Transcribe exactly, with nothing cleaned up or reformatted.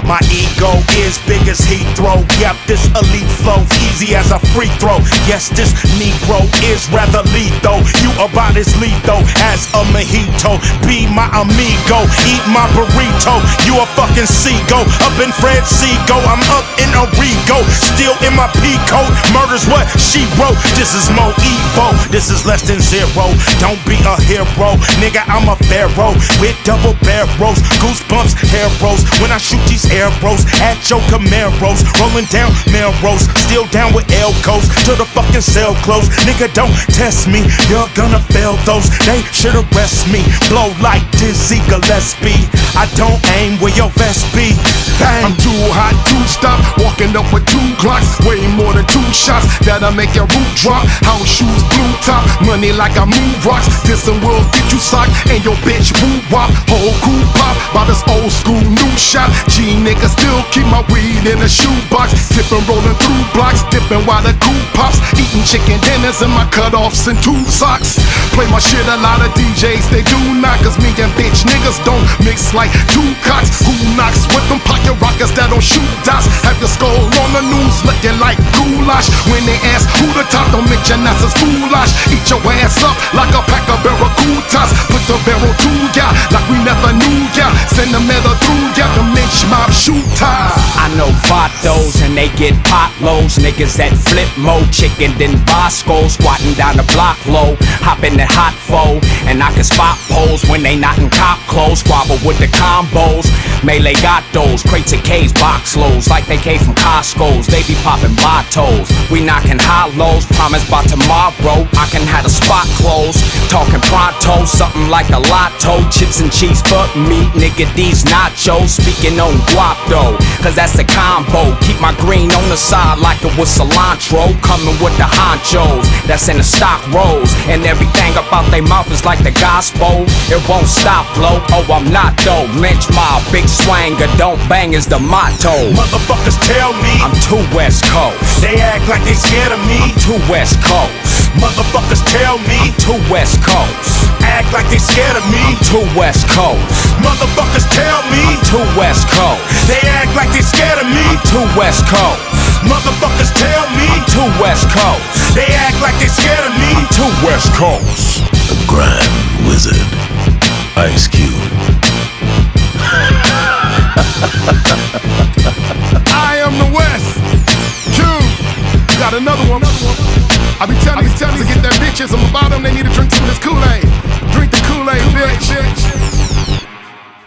My ego is big as Heathrow. Yep, this elite flow, easy as a free throw. Yes, this Negro is rather lethal. You about as lethal as a mojito. Be my amigo, eat my burrito. You a fucking seagull, up in Fred Seagull. I'm up in a Rego, still in my P-coat. Murder's what she wrote. This is more evil, this is less than zero. Don't be a hero, nigga, I'm a pharaoh with double barrels, goosebumps, arrows. When I shoot these arrows at your Camaros, rolling down Melrose, still down with Elcos till the fucking cell close. Nigga, don't test me, you're gonna fail those. They should arrest me, blow like Dizzy Gillespie. I don't aim where your vest be. Bang. I'm too hot to stop, walking up with two Glocks, way more than two shots that'll make your roof drop. House shoes, blue top, money like I move rocks. This one will get you socked and your bitch woo wop. Whole crew pop by this old school new shot. G nigga still keep my weed in a shoebox, tipping, rolling through blocks, dipping while the coupe pops, eating chicken dinners in my cutoffs and two socks. Play my shit, a lot of D Js they do not, cause me and bitch niggas don't mix like two cocks. Who knocks with them pocket rockets that don't shoot dots? Have your skull on the news looking like goulash. When they ask who the top, don't mention that's a foolish. Eat your ass up like a pack of barracudas. Put the barrel to ya like we never knew ya. Send the metal through ya, the lynch mob shooter. I know vatos and they get potloads. Niggas that flip mo, chicken then Bosco, squatting down the block low, hopping that hot foe, and I can spot poles when they not in cop clothes. Squabble with the combos, melee got those crates of K's, box loads like they came from Costco's. They be popping bottles, we knocking hollows. Promise by tomorrow I can have the spot closed. Talking pronto, something like a lotto. Chips and cheese, fuck meat, nigga, these nachos. Speaking on guap though, cause that's the combo. Keep my green on the side like it was cilantro. Coming with the honchos, that's in the stock rolls. And everything about they mouth is like the gospel. It won't stop, blow. Oh, I'm not though. Lynch mob, big swanger, don't bang is the motto. Motherfuckers tell me I'm too West Coast. They act like they scared of me. I'm too West Coast. Motherfuckers tell me I'm too West Coast. act like they scared of me. I'm too West Coast. Motherfuckers tell me I'm too West Coast. they act like they scared of me. I'm too West Coast. Motherfuckers tell me I'm too West Coast. they act like they scared of me. I'm too West Coast. The Grime Wizard, Ice Cube. I am the West. Q. Got another one. I be telling these telling to get that bitches on the bottom. They need to drink some of this Kool-Aid. Drink the Kool-Aid, bitch.